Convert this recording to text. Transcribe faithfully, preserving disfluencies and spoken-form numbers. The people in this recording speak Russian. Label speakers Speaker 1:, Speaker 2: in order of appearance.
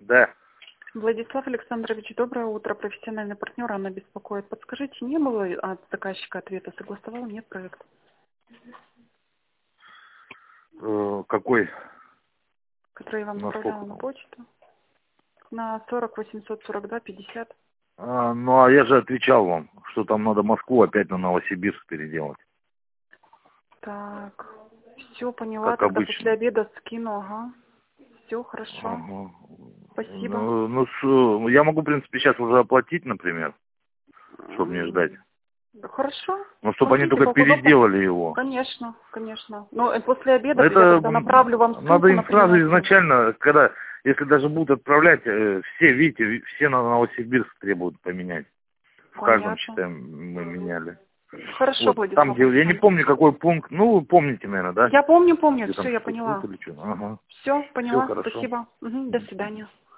Speaker 1: Да.
Speaker 2: Владислав Александрович, доброе утро. Профессиональный партнер Анна беспокоит. Подскажите, не было от заказчика ответа? Согласовал? Нет проект?
Speaker 1: Э, какой?
Speaker 2: Который я вам
Speaker 1: На
Speaker 2: отправляла
Speaker 1: сколько
Speaker 2: на
Speaker 1: там?
Speaker 2: почту? На сорок восемьсот сорок два пятьдесят.
Speaker 1: А, ну, а я же отвечал вам, что там надо Москву опять на Новосибирск переделать.
Speaker 2: Так, все поняла.
Speaker 1: Как
Speaker 2: Тогда
Speaker 1: обычно.
Speaker 2: после обеда скину. Ага. Все хорошо.
Speaker 1: Ага.
Speaker 2: Спасибо.
Speaker 1: Ну, ну, с- я могу, в принципе, сейчас уже оплатить, например, чтобы не ждать.
Speaker 2: Хорошо.
Speaker 1: Ну, чтобы они
Speaker 2: Смотрите,
Speaker 1: только
Speaker 2: как удобно.
Speaker 1: переделали его.
Speaker 2: Конечно, конечно. Но после обеда я
Speaker 1: Это
Speaker 2: тогда направлю вам ссылку
Speaker 1: надо им
Speaker 2: на
Speaker 1: сразу
Speaker 2: принятие.
Speaker 1: изначально, когда, если даже будут отправлять, э, все, видите, ви- все на Новосибирск требуют поменять. В каждом,
Speaker 2: Понятно.
Speaker 1: считаем, мы меняли.
Speaker 2: Хорошо,
Speaker 1: Вот, там,
Speaker 2: Владислав
Speaker 1: где, я не
Speaker 2: Александрович.
Speaker 1: помню, какой пункт, ну, вы помните, наверное, да?
Speaker 2: Я помню, помню.
Speaker 1: Где там
Speaker 2: Все, я
Speaker 1: шестьсот
Speaker 2: поняла.
Speaker 1: или что? Ага.
Speaker 2: Все,
Speaker 1: Все
Speaker 2: поняла.
Speaker 1: хорошо.
Speaker 2: Спасибо. Мгм, до свидания.